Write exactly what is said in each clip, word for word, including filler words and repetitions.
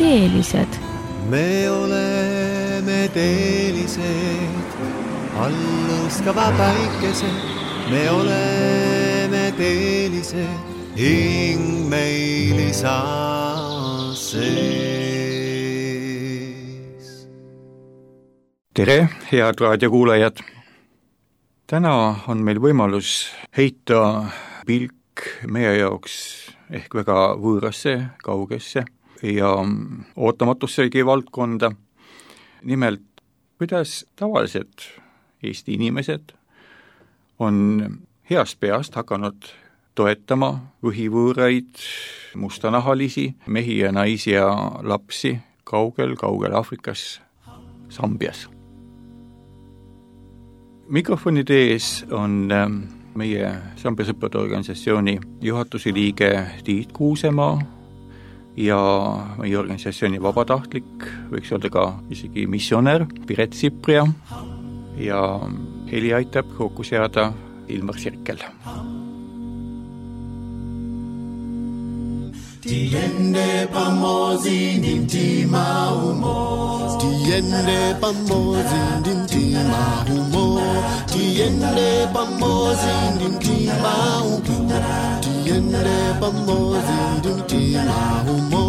teelised. Me oleme teelised, allõskava päikesed. Me oleme teelised, hing meil isa sees. Tere, head raadiokuulajad! Täna on meil võimalus heita pilk meie jaoks ehk väga võõrasse, kaugesse ja ootamatussegi valdkonda. Nimelt, kuidas tavalised Eesti inimesed on heast peast hakanud toetama võhivõõraid, mustanahalisi, mehi ja naisi ja lapsi kaugel-kaugel Aafrikas, Sambias. Mikrofonide ees on meie Sambia sõprade organisatsiooni juhatuse liige Tiit Kuusemaa ja meie organisatsiooni vabatahtlik, võiks öelda ka isegi missionär Piret Sipria ja heli aitab kokku seada Ilmar Sirkel. Tiende pamozi ndimtima umo, tiende pamozi ndimtima umo, tiende pamozi ndimtima umo, tiende pamozi ndimtima umo,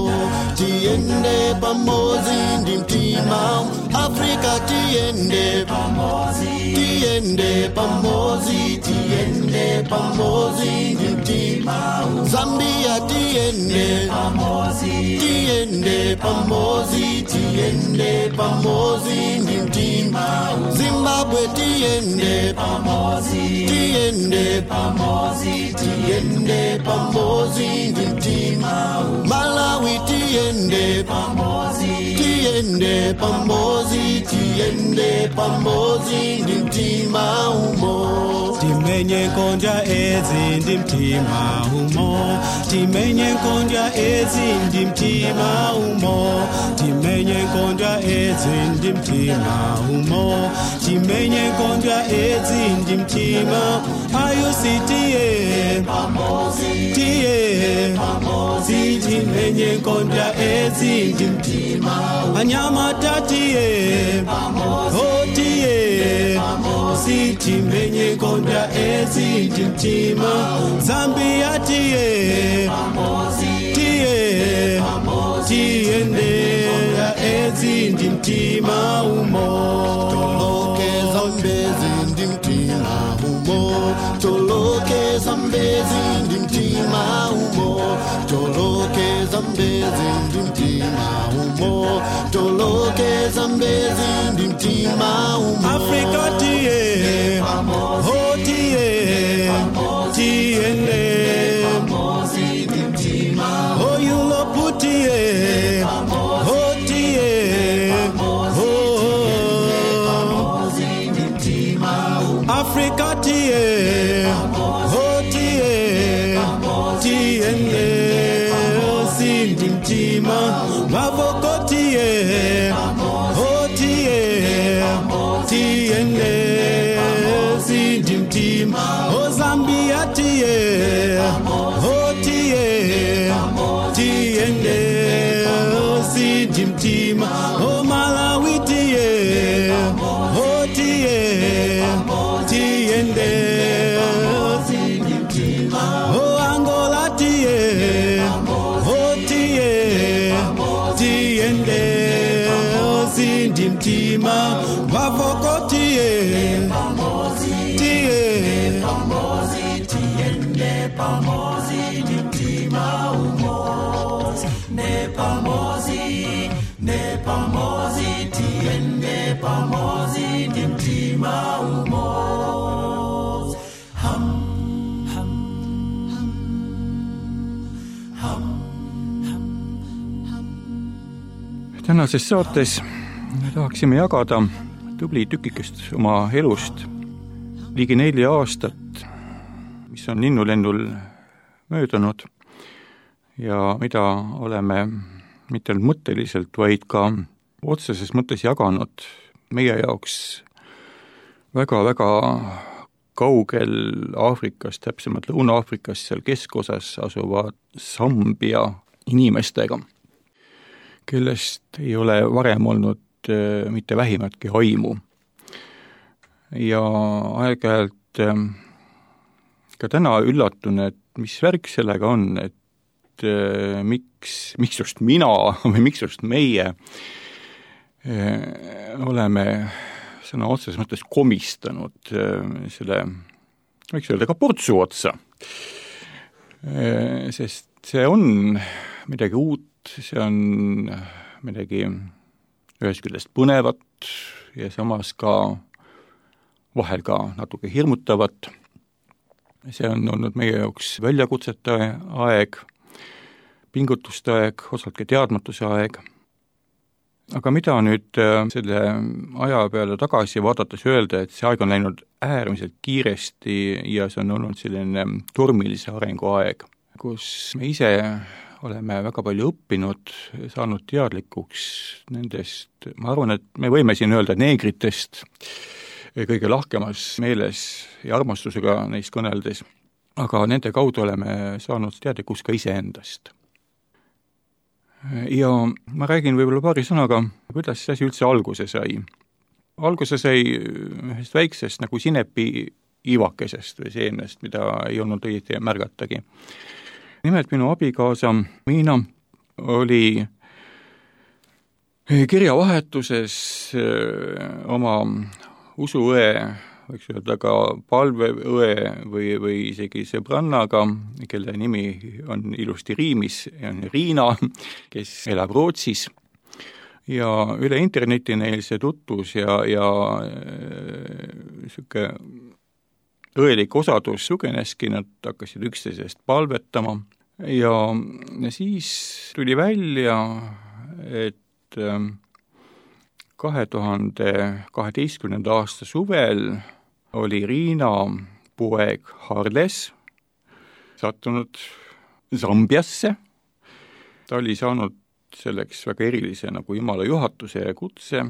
tiende pamozi ndimtima Afrika tiende pamozi, tiende pamozi, tiende pamozi ndimtima Zambia tiende pamozi, tiende pamozi, tiende pamozi ndimtima Zimbabwe tiende pamozi, tiende pamozi, tiende pamozi ndimtima Malawi tiende pamozi, tiende pamozi, tiende pamozi ndimtima umo Timenye konja ezi ndimtima umo Timenye konja ezi ndimtima umo Timenye konja ezi ndimtima umo Timenye konja ezi ndimtima Ayusi tiye pamozi, tiye pamozi Timenye konja ezi ndimtima Anyama tatiye pamozi, oh tiye pamozi Timenye konja ezi ndimtima Zambia tiye pamozi, tiye pamozi Tiende ya ezi ndimtima umo Toloke Zambezi ndimtima umo Toloke Zambezi ndimtima umo Toloke Zambezi ndimtima umo Toloke Zambezi ndimtima umo Afrika tiye pamozi, oh tiye pamozi Tiende pamozi ndimtima Oh Europe tiye pamozi, oh tiye pamozi pamozi ndimtima Afrika tiye pamozi, oh tiye pamozi Tiende pamozi ndimtima Mavoko tiye pamozi, oh tiye pamozi Tiende pamozi ndimtima Oh Zambia tiye pamozi, oh tiye pamozi Tiende pamozi ndimtima Oh Malawi tiye pamozi, oh tiye pamozi Tiende pamozi ndimtima Oh Angola tiye pamozi, oh tiye pamozi Tiende pamozi ndimtima Wavoko tiye pamozi, tiye pamozi Tiende pamozi ndimtima umozi Ne pamozi, ne pamozi Tiende pamozi ndimtima umozi Ham, ham, ham Ham, ham, ham Tänases saates tahaksime jagada tubli tükikest oma elust ligi nelja aastat, mis on linnulennul möödunud ja mida oleme mitte ainult mõtteliselt, vaid ka otseses mõttes jaganud meie jaoks väga-väga kaugel Aafrikas, täpsemalt Lõuna-Aafrikas, seal keskosas asuva Sambia inimestega, kellest ei ole varem olnud mitte vähimatki aimu. Ja aeg-ajalt ka täna üllatun, et mis värk sellega on, et miks, miks just mina või miks just meie oleme sõna otseses mõttes komistanud selle, võiks öelda ka portsu otsa. Sest see on midagi uut, see on midagi ühest küljest põnevat ja samas ka vahel ka natuke hirmutavat. See on olnud meie jaoks väljakutsete aeg, pingutuste aeg, osaltki teadmatuse aeg. Aga mida nüüd selle aja peale tagasi vaadates öelda, et see aeg on läinud äärmiselt kiiresti ja see on olnud selline tormilise arengu aeg, kus me ise oleme väga palju õppinud, saanud teadlikuks nendest, ma arvan, et me võime siin öelda neegritest, kõige lahkemas meeles ja armastusega neist kõneldes, aga nende kaudu oleme saanud teadlikuks ka iseendast. Ja ma räägin võib-olla paari sõnaga, kuidas see asi üldse alguse sai. Alguse sai ühest väiksest nagu sinepi ivakesest või seemnest, mida ei olnud õieti märgatagi. Nimelt minu abikaasa Miina oli kirjavahetuses oma usuõe, võiks öelda ka palveõe või, või isegi sõbrannaga, kelle nimi on ilusti riimis, on Riina, kes elab Rootsis. Ja üle interneti neil see tutvus ja, ja siuke õelik osadus sugeneski, nad hakkasid üksteisest palvetama ja siis tuli välja, et kahe tuhande kaheteistkümnenda aasta suvel oli Riina poeg Harles sattunud Zambiasse. Ta oli saanud selleks väga erilise nagu Jumala juhatuse ja kutse.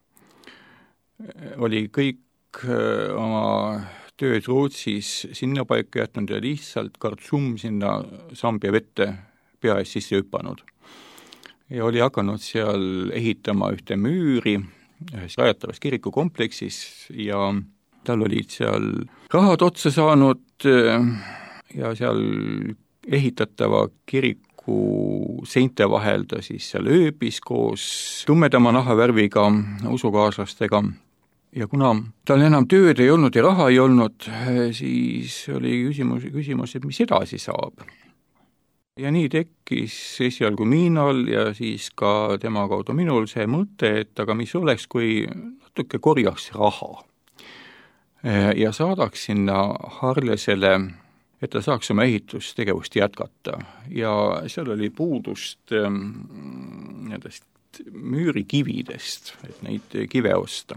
Oli kõik oma tööd Rootsis sinna paika jätnud ja lihtsalt Kartsum sinna Zambia vette pea ees sisse hüpanud. Ja oli hakanud seal ehitama ühte müüri ühes rajatavas kirikukompleksis ja tal olid seal rahad otsa saanud ja seal ehitatava kiriku seinte vahel ta siis seal ööbis koos tummedama nahavärviga usukaaslastega. Ja kuna tal enam tööd ei olnud ja raha ei olnud, siis oli küsimus, küsimus, et mis edasi saab. Ja nii tekkis esialgu Miinal ja siis ka tema kaudu minul see mõte, et aga mis oleks, kui natuke korjaks raha ja saadaks sinna Harlesele, et ta saaks oma ehitustegevust jätkata. Ja seal oli puudust nendest müürikividest, et neid kive osta.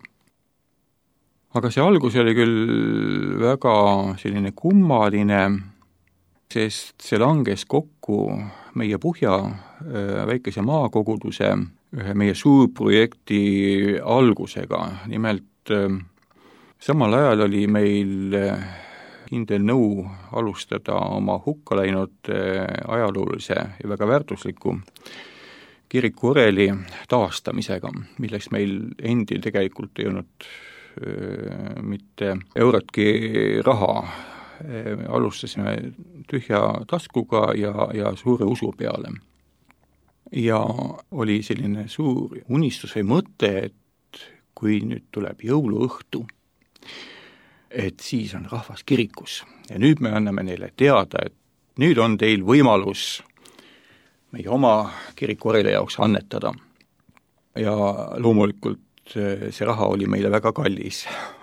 Aga see algus oli küll väga selline kummaline, sest see langes kokku meie Puhja väikese maakoguduse ühe meie suurprojekti algusega. Nimelt samal ajal oli meil kindel nõu alustada oma hukka läinud ajaloolise ja väga väärtusliku kiriku oreli taastamisega, milleks meil endil tegelikult ei olnud mitte eurotki raha. Alustasime tühja taskuga ja, ja suure usu peale. Ja oli selline suur unistus või mõte, et kui nüüd tuleb jõuluõhtu, et siis on rahvas kirikus. Ja nüüd me anname neile teada, et nüüd on teil võimalus meie oma kirikuorele jaoks annetada. Ja loomulikult see raha oli meile väga kallis.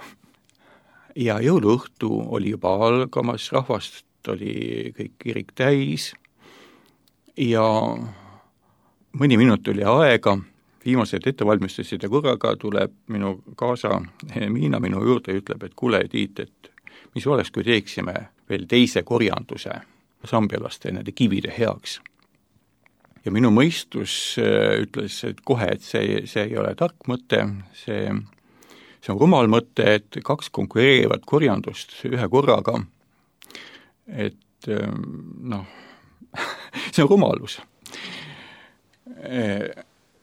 Ja jõuluõhtu oli juba algamas, rahvast oli kõik kirik täis ja mõni minut oli aega, viimased ettevalmistusid ja korraga tuleb minu kaasa Miina minu juurde ja ütleb, et kuule Tiit, et mis oleks, kui teeksime veel teise korjanduse sambialaste nende kivide heaks. Ja minu mõistus ütles, et kohe, et see, see ei ole tark mõte, see, see on rumal mõte, et kaks konkureerivat korjandust ühe korraga, et noh, see on rumalus.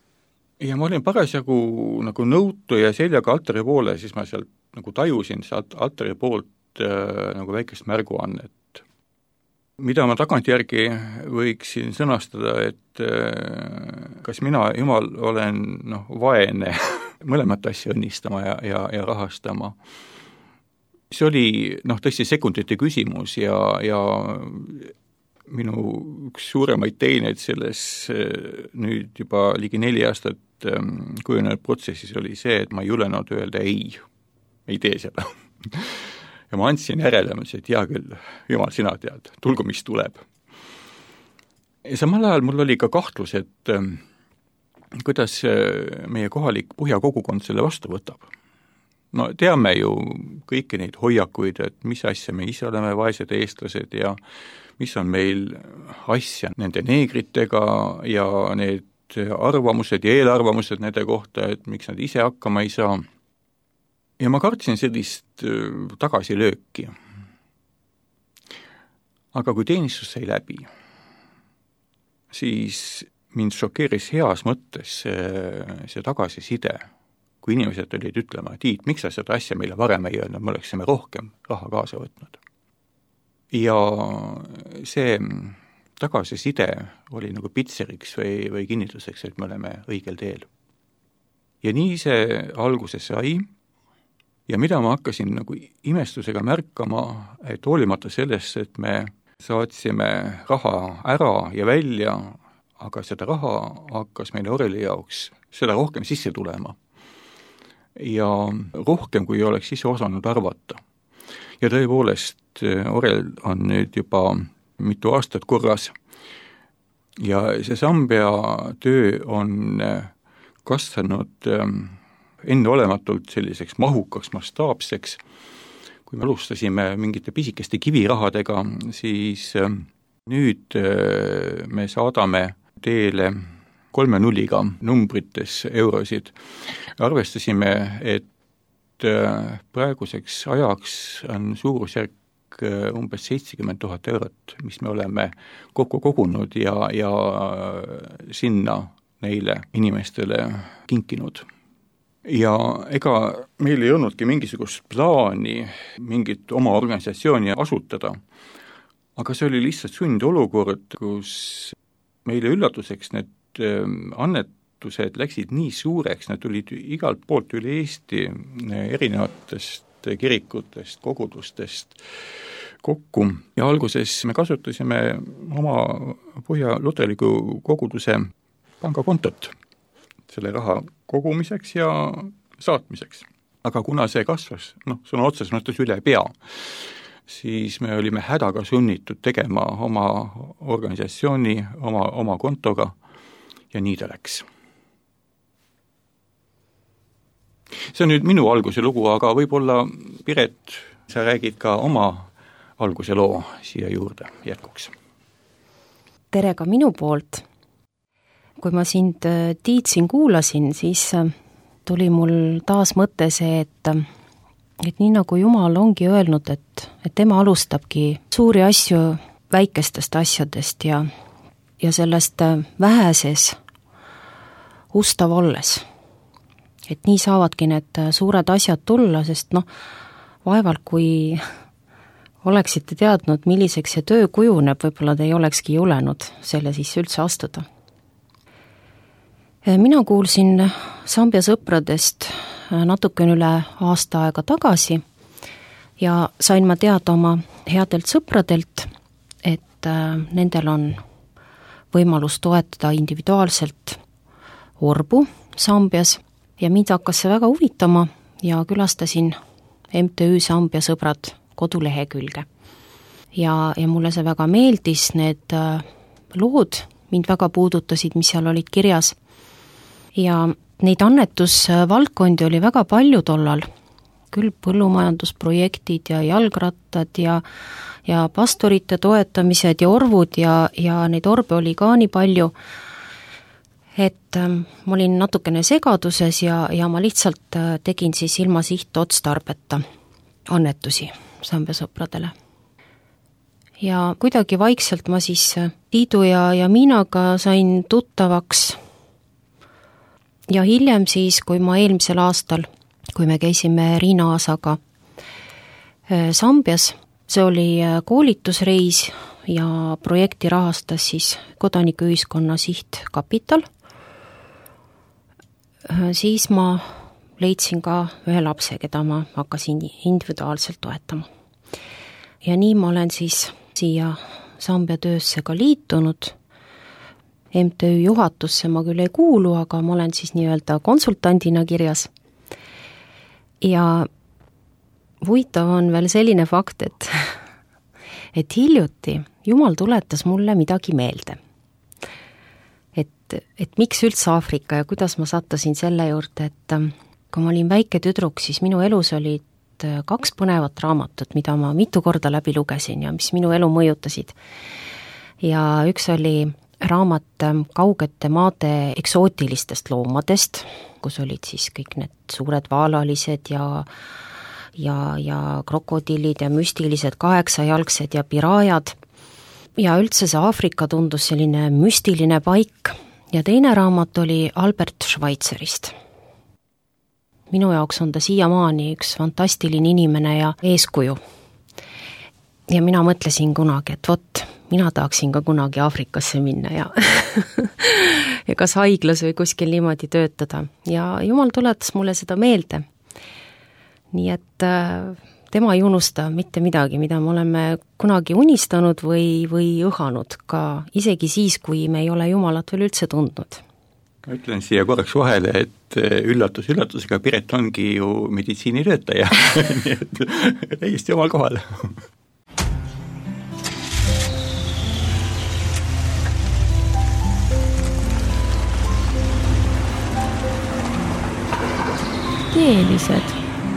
ja ma olin parasjagu nagu nõutu ja seljaga altari poole, siis ma sealt nagu tajusin sealt altari poolt äh, nagu väikest märguannet. Mida ma tagantjärgi võiksin sõnastada, et äh, kas mina, Jumal, olen noh, vaene mõlemat asja õnnistama ja, ja, ja rahastama. See oli noh, tõesti sekundite küsimus ja, ja minu üks suuremaid teineid selles nüüd juba ligi neli aastat kujunenud protsessis oli see, et ma ei julenud öelda ei, ei tee seda. Ja ma andsin järele, ma ütlesin, et hea küll, Jumal, sina tead, tulgu mis tuleb. Ja samal ajal mul oli ka kahtlus, et kuidas meie kohalik põhjakogukond selle vastu võtab. No teame ju kõiki neid hoiakuid, et mis asja me ise oleme vaesed eestlased ja mis on meil asja nende neegritega ja need arvamused ja eelarvamused nende kohta, et miks nad ise hakkama ei saa. Ja ma kartsin sellist tagasilööki. Aga kui teenistus sai läbi, siis mind šokeeris heas mõttes see, see tagasiside, kui inimesed olid ütlema, Tiit, miks sa seda asja meile varem ei öelnud, me oleksime rohkem raha kaasa võtnud. Ja see tagasiside oli nagu pitseriks või, või kinnituseks, et me oleme õigel teel. Ja nii see alguse sai ja mida ma hakkasin nagu imestusega märkama, et hoolimata sellest, et me saatsime raha ära ja välja, aga seda raha hakkas meile Oreli jaoks seda rohkem sisse tulema. Ja rohkem, kui oleks ise osanud arvata. Ja tõepoolest, Orel on nüüd juba mitu aastat korras ja see Sambia töö on kasvanud enneolematult selliseks mahukaks, mastaapseks. Kui me alustasime mingite pisikeste kivirahadega, siis nüüd me saadame teele kolme nulliga numbrites eurosid. Arvestasime, et praeguseks ajaks on suurusjärk umbes seitsekümmend tuhat eurot, mis me oleme kokku kogunud ja, ja sinna neile inimestele kinkinud. Ja ega meil ei olnudki mingisugust plaani mingit oma organisatsiooni asutada, aga see oli lihtsalt sundolukord, kus meile üllatuseks need annetused läksid nii suureks, need tulid igalt poolt üle Eesti erinevatest kirikutest, kogudustest kokku ja alguses me kasutasime oma Põhja luterliku koguduse pangakontot selle raha kogumiseks ja saatmiseks. Aga kuna see kasvas, noh, sõna otseses mõttes üle pea, siis me olime hädaga sunnitud tegema oma organisatsiooni, oma, oma kontoga ja nii ta läks. See on nüüd minu alguse lugu, aga võib-olla, Piret, sa räägid ka oma alguse loo siia juurde jätkuks. Tere ka minu poolt. Kui ma sind, Tiit, siin kuulasin, siis tuli mul taas mõte see, et, et nii nagu Jumal ongi öelnud, et, et tema alustabki suuri asju väikestest asjadest ja, ja sellest väheses ustav olles. Et nii saavadki need suured asjad tulla, sest noh, vaevalt kui oleksite teadnud, milliseks see töö kujuneb, võib-olla te ei olekski julenud selle siis üldse astuda. Mina kuulsin Sambia sõpradest natukene üle aasta aega tagasi ja sain ma teada oma headelt sõpradelt, et nendel on võimalus toetada individuaalselt orbu Sambias ja mind hakkas see väga huvitama ja külastasin M T Ü Sambia sõbrad kodulehekülge. Ja, ja mulle see väga meeldis, need lood mind väga puudutasid, mis seal olid kirjas. Ja neid annetusvaldkondi oli väga palju tollal, küll põllumajandusprojektid ja jalgrattad ja, ja pastorite toetamised ja orvud ja, ja neid orbe oli ka nii palju, et ähm, ma olin natukene segaduses ja, ja ma lihtsalt äh, tegin siis ilma sihtotstarbeta annetusi Sambia sõpradele. Ja kuidagi vaikselt ma siis Tiidu ja, ja Miinaga sain tuttavaks ja hiljem siis, kui ma eelmisel aastal, kui me käisime Riina Aasaga Sambias, see oli koolitusreis ja projekti rahastas siis Kodanikuühiskonna Sihtkapital, siis ma leidsin ka ühe lapse, keda ma hakkasin individuaalselt toetama. Ja nii ma olen siis siia Sambia töösse ka liitunud. M T Ü juhatusse ma küll ei kuulu, aga ma olen siis nii-öelda konsultandina kirjas. Ja huvitav on veel selline fakt, et, et hiljuti Jumal tuletas mulle midagi meelde. Et, et miks üldse Aafrika ja kuidas ma sattusin selle juurde, et kui ma olin väike tüdruk, siis minu elus olid kaks põnevat raamatut, mida ma mitu korda läbi lugesin ja mis minu elu mõjutasid. Ja üks oli raamat kaugete maade eksootilistest loomadest, kus olid siis kõik need suured vaalalised ja, ja, ja krokodillid ja müstilised kaheksajalgsed ja piraajad. Ja üldse see Aafrika tundus selline müstiline paik. Ja teine raamat oli Albert Schweitzerist. Minu jaoks on ta siiamaani üks fantastiline inimene ja eeskuju. Ja mina mõtlesin kunagi, et vot, mina tahaksin ka kunagi Aafrikasse minna ja, ja kas haiglas või kuskil niimoodi töötada. Ja Jumal tuletas mulle seda meelde. Nii et äh, tema ei unusta mitte midagi, mida me oleme kunagi unistanud või, või õhanud ka isegi siis, kui me ei ole Jumalat veel üldse tundnud. Ma ütlen siia korraks vahele, et üllatus üllatusega Piret ongi ju meditsiinitöötaja, nii et täiesti omal kohal. Teelised.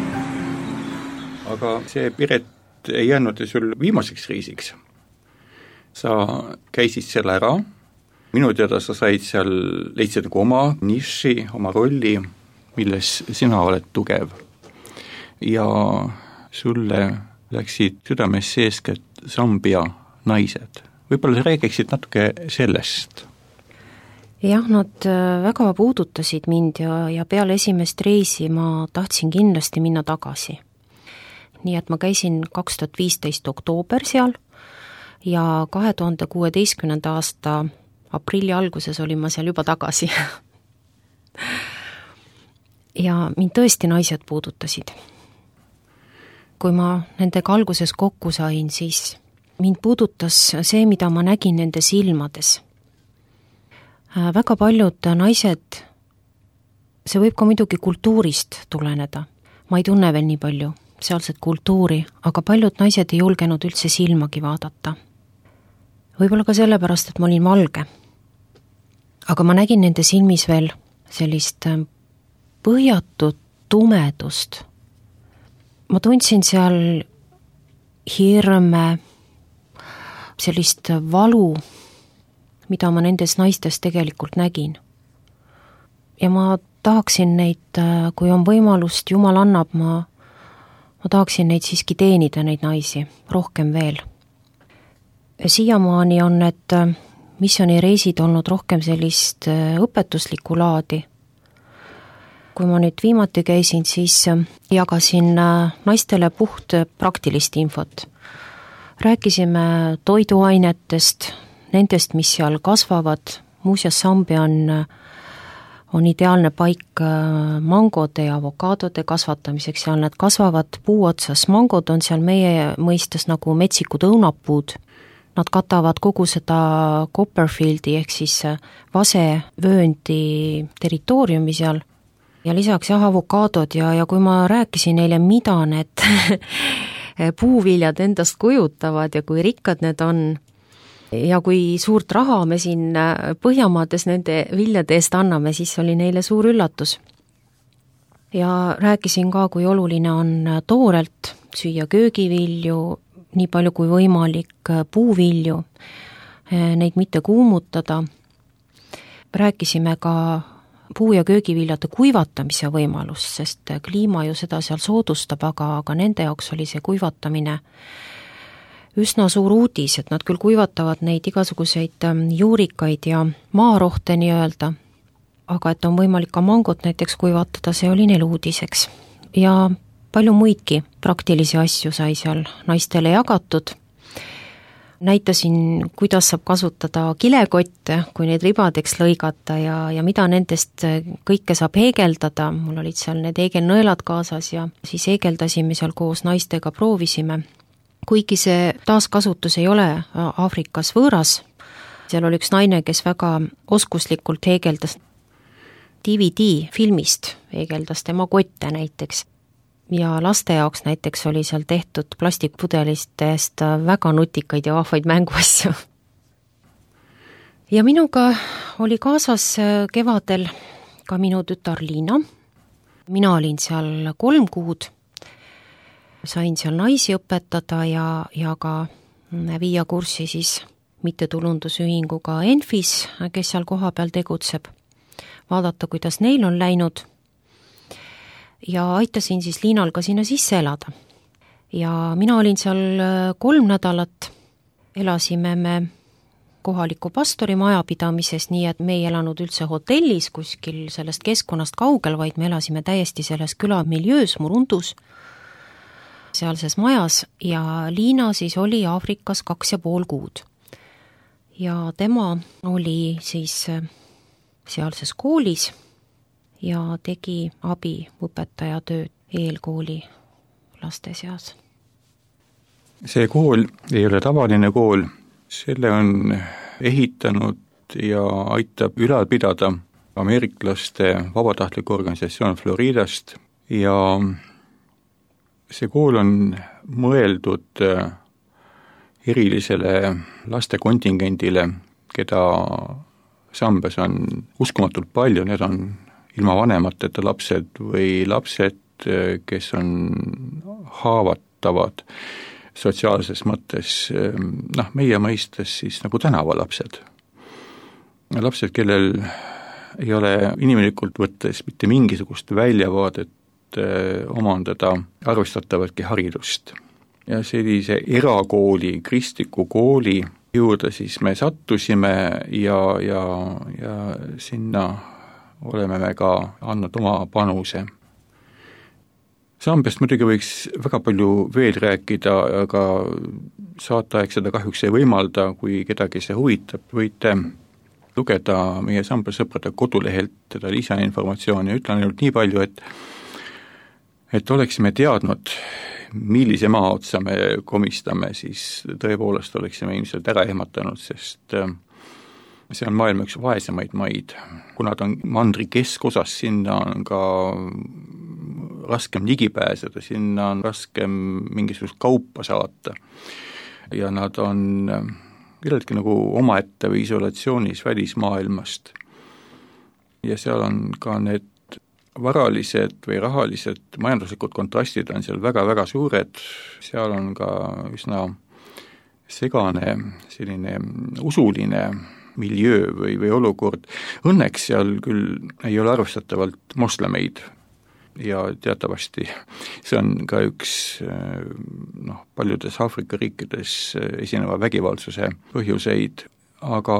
Aga see Piret ei jäänud sul viimaseks reisiks. Sa käisid selle ära. Minu teada sa said seal, leidsid nagu oma niši, oma rolli, milles sina oled tugev. Ja sulle läksid südames eeskätt Sambia naised. Võib-olla sa räägiksid natuke sellest? Jah, nad väga puudutasid mind ja, ja peale esimest reisi ma tahtsin kindlasti minna tagasi. Nii et ma käisin kaks tuhat viisteist oktoober seal ja kahe tuhande kuueteistkümnenda aasta aprilli alguses olin ma seal juba tagasi. Ja mind tõesti naised puudutasid. Kui ma nendega alguses kokku sain, siis mind puudutas see, mida ma nägin nende silmades. Väga paljud naised, see võib ka muidugi kultuurist tuleneda. Ma ei tunne veel nii palju sealset kultuuri, aga paljud naised ei julgenud üldse silmagi vaadata. Võib-olla ka sellepärast, et ma olin valge. Aga ma nägin nende silmis veel sellist põhjatut tumedust. Ma tundsin seal hirme, sellist valu, mida ma nendes naistes tegelikult nägin. Ja ma tahaksin neid, kui on võimalust, Jumal annab, ma, ma tahaksin neid siiski teenida, neid naisi, rohkem veel. Siiamaani on need missioonireisid olnud rohkem sellist õpetuslikku laadi. Kui ma nüüd viimati käisin, siis jagasin naistele puht praktilist infot. Rääkisime toiduainetest, nendest, mis seal kasvavad. Muuseas, Sambia on, on ideaalne paik mangode ja avokaadode kasvatamiseks. Seal need kasvavad puu otsas. Mangod on seal meie mõistes nagu metsikud õunapuud. Nad katavad kogu seda Copperfieldi ehk siis vasevööndi territooriumi seal ja lisaks jah, avokaadod ja, ja kui ma rääkisin neile, mida need puuviljad endast kujutavad ja kui rikkad need on ja kui suurt raha me siin Põhjamaades nende viljade eest anname, siis oli neile suur üllatus. Ja rääkisin ka, kui oluline on toorelt süüa köögivilju, nii palju kui võimalik puuvilju, neid mitte kuumutada. Rääkisime ka puu- ja köögiviljade kuivatamise võimalus, sest kliima ju seda seal soodustab, aga, aga nende jaoks oli see kuivatamine üsna suur uudis, et nad küll kuivatavad neid igasuguseid juurikaid ja maarohte nii öelda, aga et on võimalik ka mangot näiteks kuivatada, see oli neil uudiseks. Ja palju muidki praktilisi asju sai seal naistele jagatud. Näitasin, kuidas saab kasutada kilekotte, kui neid ribadeks lõigata ja, ja mida nendest kõike saab heegeldada. Mul olid seal need heegelnõelad kaasas ja siis heegeldasime seal koos naistega, proovisime. Kuigi see taaskasutus ei ole Aafrikas võõras, seal oli üks naine, kes väga oskuslikult heegeldas D V D filmist, heegeldas tema kotte näiteks. Ja laste jaoks näiteks oli seal tehtud plastikpudelistest väga nutikaid ja vahvaid mänguasju. Ja minuga oli kaasas kevadel ka minu tütar Liina. Mina olin seal kolm kuud, sain seal naisi õpetada ja, ja ka viia kurssi siis mittetulundusühinguga Enfis, kes seal koha peal tegutseb, vaadata, kuidas neil on läinud. Ja aitasin siis Liinal ka sinna sisse elada. Ja mina olin seal kolm nädalat, elasime me kohaliku pastori majapidamises, nii et me ei elanud üldse hotellis kuskil sellest keskkonnast kaugel, vaid me elasime täiesti selles külamiljöös, Murundus, sealses majas ja Liina siis oli Aafrikas kaks ja pool kuud. Ja tema oli siis sealses koolis ja tegi abiõpetaja tööd eelkooli laste seas. See kool ei ole tavaline kool, selle on ehitanud ja aitab ülal pidada ameeriklaste vabatahtlik organisatsioon Floridast ja see kool on mõeldud erilisele laste kontingendile, keda Sambes on uskumatult palju, need on ilma vanemateta lapsed või lapsed, kes on haavatavad sotsiaalses mõttes, noh, meie mõistes siis nagu tänavalapsed. Lapsed, kellel ei ole inimelikult võttes mitte mingisugust väljavaadet omandada arvestatavatki haridust. Ja sellise erakooli, kristliku kooli juurde siis me sattusime ja, ja, ja sinna oleme me ka andnud oma panuse. Sambest muidugi võiks väga palju veel rääkida, aga saateaeg seda kahjuks ei võimalda, kui kedagi see huvitab, võite lugeda meie Samba sõprade kodulehelt teda lisainformatsiooni ja ütlen ainult nii palju, et et oleksime teadnud, millise maa otsa me komistame, siis tõepoolest oleksime ilmselt ära ehmatanud, sest see on maailma üks vaesemaid maid. Kuna ta on mandri keskosas, sinna on ka raskem ligi pääseda, sinna on raskem mingisugust kaupa saata. Ja nad on küllaltki nagu omaette või isolatsioonis välismaailmast. Ja seal on ka need varalised või rahalised majanduslikud kontrastid on seal väga-väga suured, seal on ka üsna segane selline usuline miljöö või, või olukord. Õnneks seal küll ei ole arvestatavalt moslemeid ja teatavasti see on ka üks noh, paljudes Aafrika riikides esineva vägivaldsuse põhjuseid, aga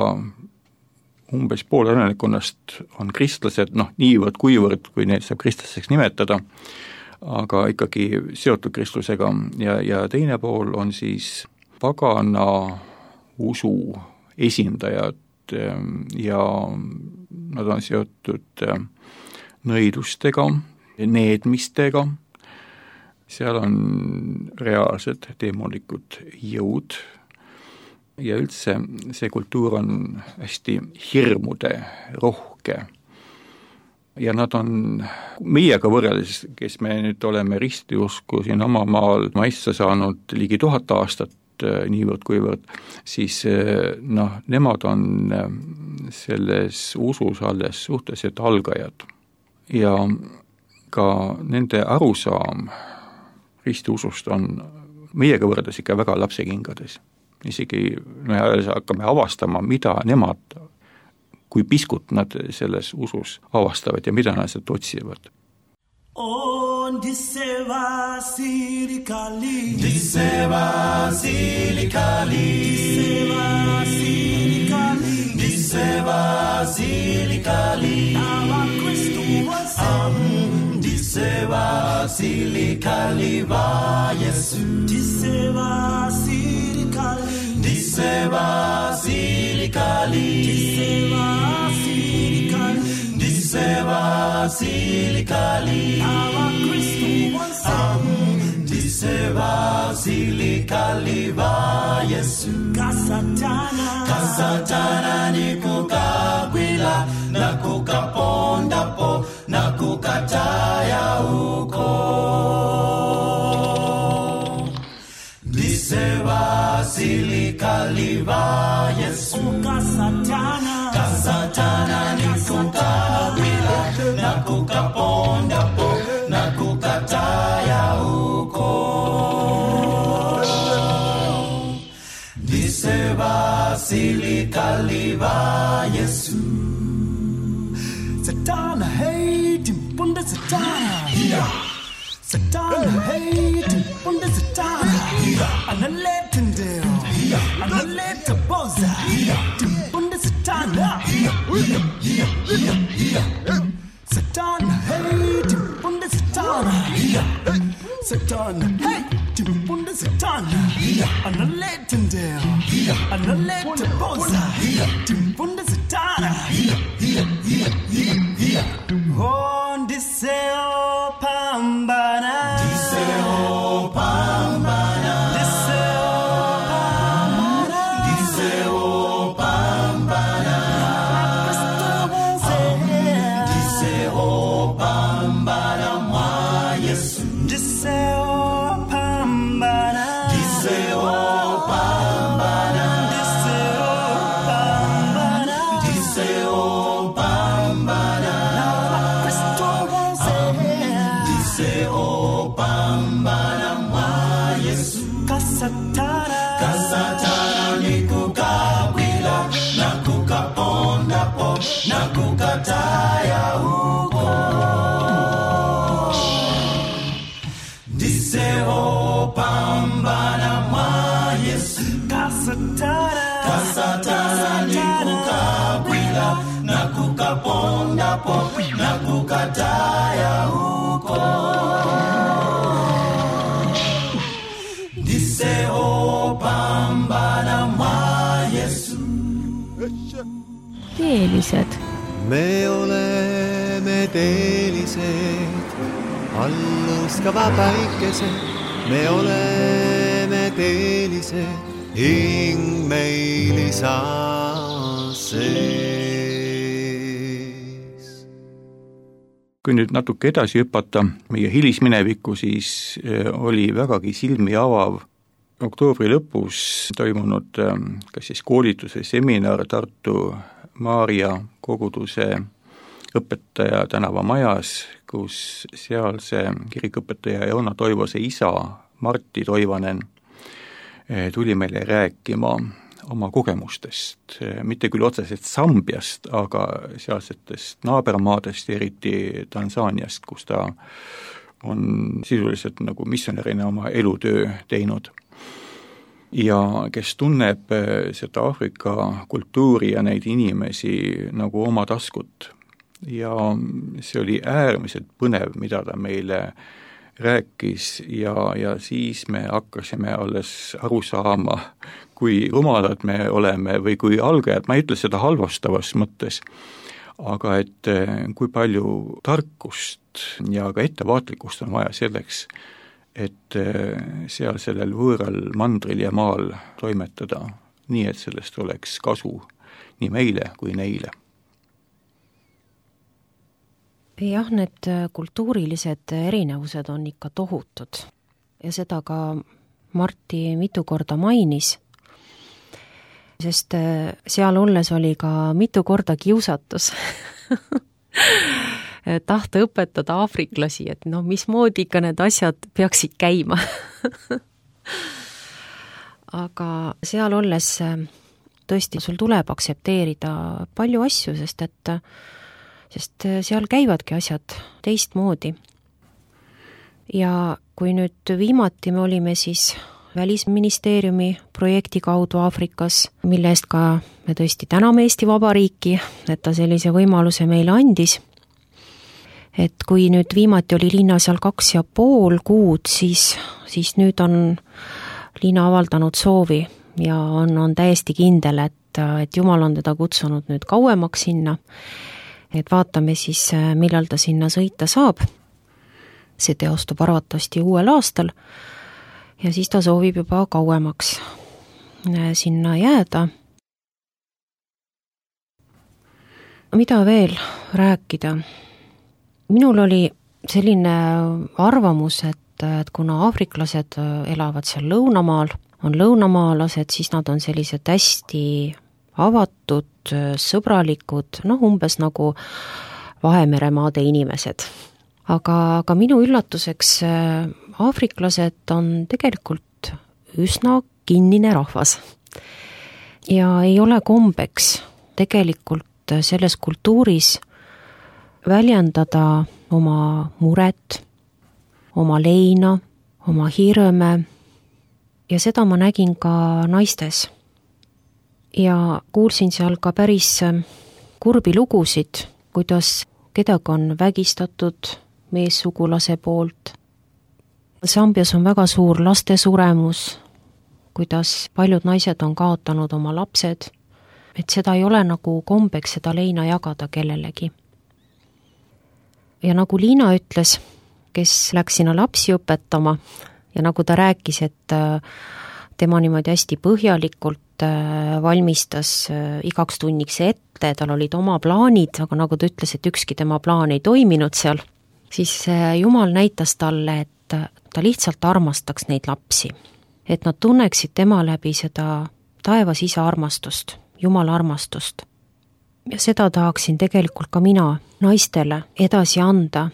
umbes pool elanikkonnast on kristlased, noh niivõrd kuivõrd, kui neid saab kristlaseks nimetada, aga ikkagi seotud kristlusega ja, ja teine pool on siis pagana usu esindajad ja nad on seotud nõidustega, needmistega, seal on reaalsed teemalikud jõud ja üldse see kultuur on hästi hirmude rohke. Ja nad on meiega võrreldes, kes me nüüd oleme ristiusku siin oma maal maissa saanud ligi tuhat aastat, niivõrd kuivõrd, siis noh, nemad on selles usus alles suhteliselt algajad. Ja ka nende arusaam ristiusust on meiega võrreldes ikka väga lapsekingades. Isegi me hakkame avastama, mida nemad, kui piskut nad selles usus avastavad ja mida nad sealt otsivad. On disse basilicali, disse basilicali, disse basilicali, disse basilicali. silikaliva Jesu. Diseva silikali. Diseva silikali. Diseva silikali. Diseva silikali. Awa Kristu wansa. Diseva silikaliva Yesu. Kasatana. Kasatana ni kukagwila na kukapondapo na kukataya uko. Diseva silikaliva Yesu. Kasatana. Kasatana ni kukagwila na kukapondapo na kukataya uko. Diseva silikaliva Yesu. Satana hey timbunda satana. Yeah. Satana hey timbunda satana. Yeah. Analeta ndeo. Yeah. Analeta boza. Yeah. Timbunda satana. Yeah. Yeah. Yeah. Yeah. Satana hey timbunda satana. Yeah. Satana hey timbunda satana. Yeah. Analeta ndeo. Yeah. Analeta boza. Yeah. Timbunda satana. Yeah. Yeah. Yeah. Yeah. Oh, Diseo pambana. Diseo pambana. Diseo pambana. Diseo pambana. Diseo pambana mwa Yesu. Diseo pambana. Diseo pambana. Diseo pambana. Diseo pambana. Kasatana. Kasatana ni kukagwila na kukapondapo na kukataya uko. Diseo pambana mwa Yesu. Kasatana. Kasatana ni kukagwila na kukapondapo na kukataya uko. Diseo pambana mwa Yesu. Teelised. Me oleme teelised, alluskava päikesed. Me oleme teelised, hing meil isa sees. Kui nüüd natuke edasi hüpata meie hilisminevikku, siis oli vägagi silmi avav oktoobri lõpus toimunud kas siis koolituse seminar Tartu Maarja koguduse õpetaja tänavamajas, kus sealse kirikõpetaja Joona Toivose isa Martti Toivanen tuli meile rääkima oma kogemustest, mitte küll otseselt Sambiast, aga sealsetest naabermaadest, eriti Tansaaniast, kus ta on sisuliselt nagu missionärina oma elutöö teinud. Ja kes tunneb seda Aafrika kultuuri ja neid inimesi nagu oma taskut. Ja see oli äärmiselt põnev, mida ta meile rääkis ja, ja siis me hakkasime alles aru saama, kui rumalad me oleme või kui algajad, ma ei ütle seda halvastavas mõttes, aga et kui palju tarkust ja ka ettevaatlikkust on vaja selleks, et seal sellel võõral mandril ja maal toimetada, nii et sellest oleks kasu nii meile kui neile. Jah, need kultuurilised erinevused on ikka tohutud ja seda ka Martti mitu korda mainis, sest seal olles oli ka mitu korda kiusatus tahta õpetada aafriklasi, et noh, mismoodi ikka need asjad peaksid käima. Aga seal olles tõesti sul tuleb aksepteerida palju asju, sest et sest seal käivadki asjad teistmoodi. Ja kui nüüd viimati me olime siis Välisministeeriumi projekti kaudu Aafrikas, mille eest ka me tõesti täname Eesti Vabariiki, et ta sellise võimaluse meile andis, et kui nüüd viimati oli Liina seal kaks ja pool kuud, siis, siis nüüd on Liina avaldanud soovi ja on, on täiesti kindel, et, et Jumal on teda kutsunud nüüd kauemaks sinna, et vaatame siis, millal ta sinna sõita saab. See teostub arvatavasti uuel aastal ja siis ta soovib juba kauemaks sinna jääda. Mida veel rääkida? Minul oli selline arvamus, et, et kuna aafriklased elavad seal lõunamaal, on lõunamaalased, siis nad on sellised hästi avatud, sõbralikud, noh umbes nagu Vahemeremaade inimesed. Aga, aga minu üllatuseks aafriklased on tegelikult üsna kinnine rahvas. Ja ei ole kombeks tegelikult selles kultuuris väljendada oma muret, oma leina, oma hirme ja seda ma nägin ka naistes. Ja kuulsin seal ka päris kurbi lugusid, kuidas kedagi on vägistatud meessugulase poolt. Sambias on väga suur laste suremus, kuidas paljud naised on kaotanud oma lapsed, et seda ei ole nagu kombeks seda leina jagada kellelegi. Ja nagu Liina ütles, kes läks sinna lapsi õpetama ja nagu ta rääkis, et tema niimoodi hästi põhjalikult valmistas igaks tunniks ette, tal olid oma plaanid, aga nagu ta ütles, et ükski tema plaan ei toiminud seal, siis Jumal näitas talle, et ta lihtsalt armastaks neid lapsi, et nad tunneksid tema läbi seda taevas isa armastust, Jumala armastust. Ja seda tahaksin tegelikult ka mina naistele edasi anda.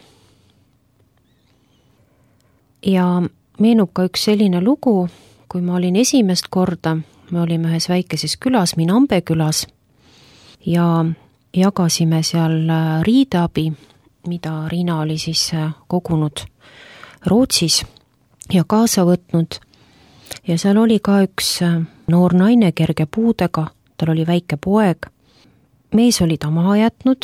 Ja meenub ka üks selline lugu, kui ma olin esimest korda, me olime ühes väikeses külas, Minambe külas, ja jagasime seal riideabi, mida Riina oli siis kogunud Rootsis ja kaasa võtnud. Ja seal oli ka üks noor naine kerge puudega, tal oli väike poeg, mees oli ta maha jätnud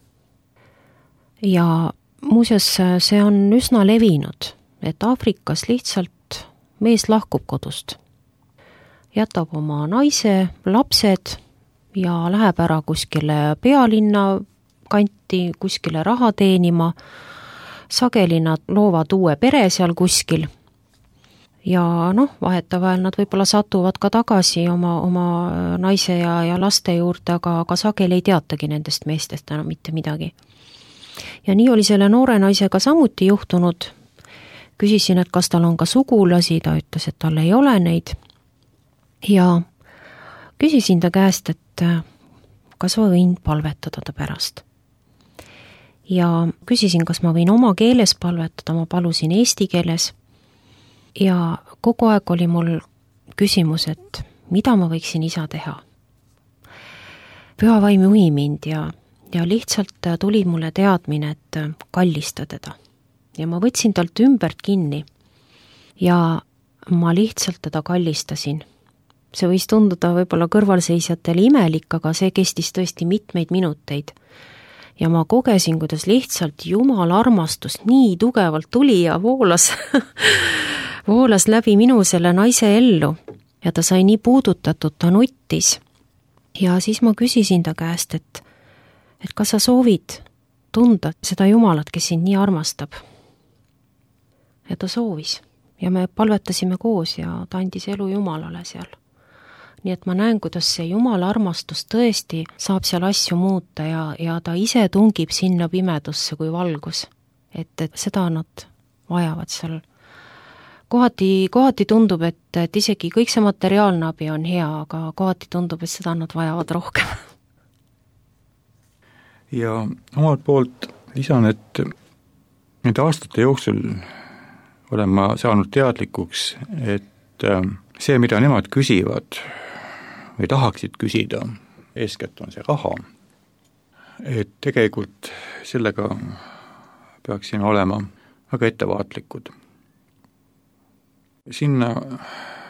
ja muuseas see on üsna levinud, et Aafrikas lihtsalt mees lahkub kodust, jätab oma naise, lapsed ja läheb ära kuskile pealinna kanti, kuskile raha teenima, sageli nad loovad uue pere seal kuskil ja noh, vahetavael nad võib-olla satuvad ka tagasi oma, oma naise ja, ja laste juurde, aga, aga sageli ei teatagi nendest meestest enam mitte midagi. Ja nii oli selle noore naisega samuti juhtunud. Küsisin, et kas tal on ka sugulasi, ta ütles, et tal ei ole neid. Ja küsisin ta käest, et kas ma võin palvetada ta pärast. Ja küsisin, kas ma võin oma keeles palvetada, ma palusin eesti keeles. Ja kogu aeg oli mul küsimus, et mida ma võiksin isa teha. Püha vaim juhi mind ja, ja lihtsalt tuli mulle teadmine, et kallista teda. Ja ma võtsin talt ümbert kinni ja ma lihtsalt teda kallistasin. See võis tunduda võib-olla kõrvalseisjatele imelik, aga see kestis tõesti mitmeid minuteid. Ja ma kogesin, kuidas lihtsalt Jumala armastus nii tugevalt tuli ja voolas voolas läbi minu selle naise ellu ja ta sai nii puudutatud, ta nuttis. Ja siis ma küsisin ta käest, et, et kas sa soovid tunda seda Jumalat, kes sind nii armastab. Ja ta soovis ja me palvetasime koos ja ta andis elu Jumalale seal. Nii et ma näen, kuidas see Jumala armastus tõesti saab seal asju muuta ja, ja ta ise tungib sinna pimedusse kui valgus. Et, et seda nad vajavad seal. Kohati, kohati tundub, et, et isegi kõik see materiaalne abi on hea, aga kohati tundub, et seda nad vajavad rohkem. Ja omalt poolt lisan, et nende aastate jooksul olen ma saanud teadlikuks, et see, mida nemad küsivad või tahaksid küsida, eeskätt on see raha, et tegelikult sellega peaksime olema väga ettevaatlikud. Sinna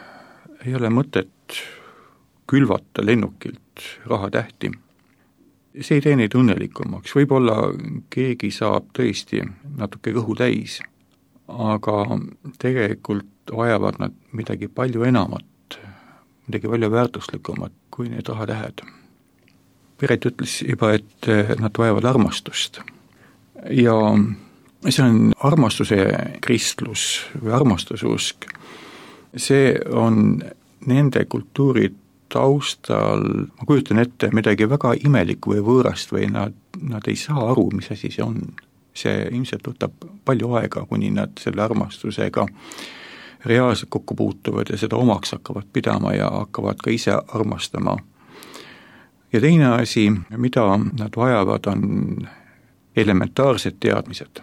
ei ole mõtet külvata lennukilt raha tähti. see ei tee neid õnnelikumaks, võib-olla keegi saab tõesti natuke kõhu täis, aga tegelikult vajavad nad midagi palju enamat, midagi palju väärtuslikumat kui need rahatähed. Piret ütles juba, et nad vajavad armastust ja see on armastuse kristlus või armastususk. See on nende kultuuri taustal, ma kujutan ette midagi väga imelikku või võõrast või nad, nad ei saa aru, mis asi see on. See ilmselt võtab palju aega, kuni nad selle armastusega reaalselt kokku puutuvad ja seda omaks hakkavad pidama ja hakkavad ka ise armastama. Ja teine asi, mida nad vajavad, on elementaarsed teadmised.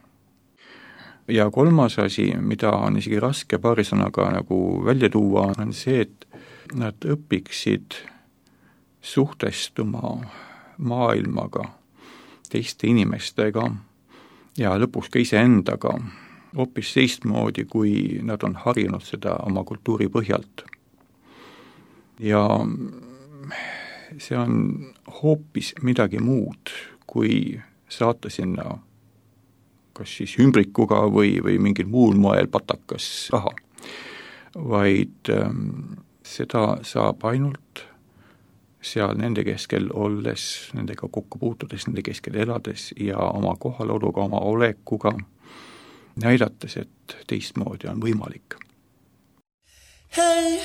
Ja kolmas asi, mida on isegi raske paari sõnaga nagu välja tuua, on see, et nad õpiksid suhtestuma maailmaga, teiste inimestega ja lõpuks ka iseendaga hoopis teistmoodi, kui nad on harjunud seda oma kultuuri põhjalt. Ja see on hoopis midagi muud, kui saata sinna kas siis ümbrikuga või, või mingil muul moel patakas raha, vaid ähm, seda saab ainult seal nende keskel olles, nendega kokku puutudes, nende keskel elades ja oma kohaloluga, oma olekuga, näidates, et teistmoodi on võimalik. Hey!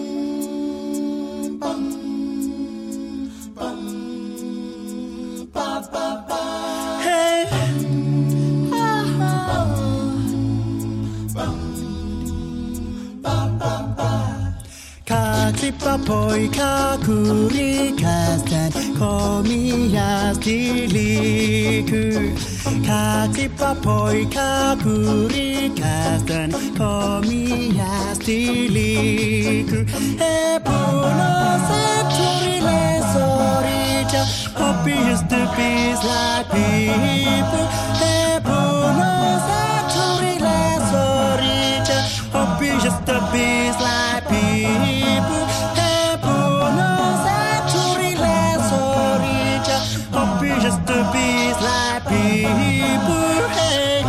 Bum, bum, ba, ba, ba. Hey! Kaksipa poika kurikästän, komiasti liikyy. Kaksipa poika kurikästän, komiasti liikyy. He punoset suurille sorita, oppiustu pislä piipy. He punoset suurille sorita, oppiustu pislä piipy. He punoset suurille sorita, oppiustu pislä piipy. Hei!